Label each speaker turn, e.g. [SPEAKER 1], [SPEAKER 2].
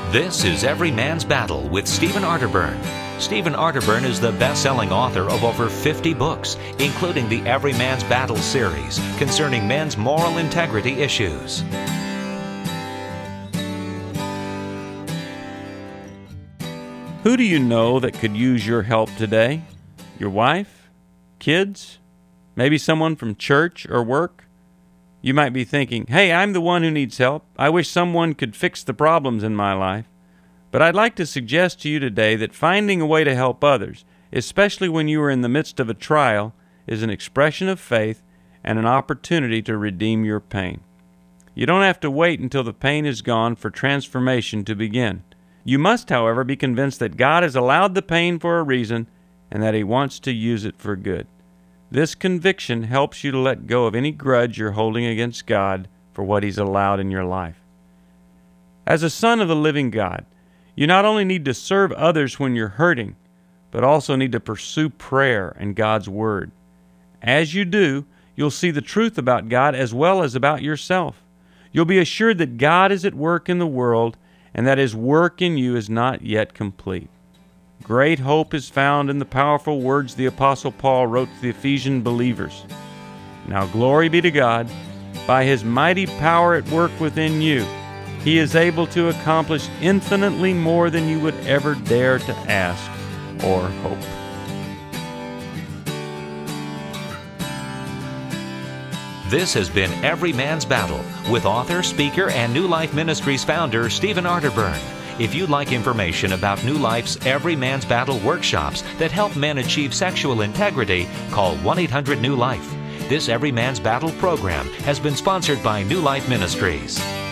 [SPEAKER 1] This is Every Man's Battle with Stephen Arterburn. Stephen Arterburn is the best-selling author of over 50 books, including the Every Man's Battle series concerning men's moral integrity issues.
[SPEAKER 2] Who do you know that could use your help today? Your wife? Kids? Maybe someone from church or work? You might be thinking, hey, I'm the one who needs help. I wish someone could fix the problems in my life. But I'd like to suggest to you today that finding a way to help others, especially when you are in the midst of a trial, is an expression of faith and an opportunity to redeem your pain. You don't have to wait until the pain is gone for transformation to begin. You must, however, be convinced that God has allowed the pain for a reason and that He wants to use it for good. This conviction helps you to let go of any grudge you're holding against God for what He's allowed in your life. As a son of the living God, you not only need to serve others when you're hurting, but also need to pursue prayer and God's Word. As you do, you'll see the truth about God as well as about yourself. You'll be assured that God is at work in the world and that His work in you is not yet complete. Great hope is found in the powerful words the Apostle Paul wrote to the Ephesian believers. Now glory be to God, by His mighty power at work within you, He is able to accomplish infinitely more than you would ever dare to ask or hope.
[SPEAKER 1] This has been Every Man's Battle with author, speaker, and New Life Ministries founder Stephen Arterburn. If you'd like information about New Life's Every Man's Battle workshops that help men achieve sexual integrity, call 1-800-NEW-LIFE. This Every Man's Battle program has been sponsored by New Life Ministries.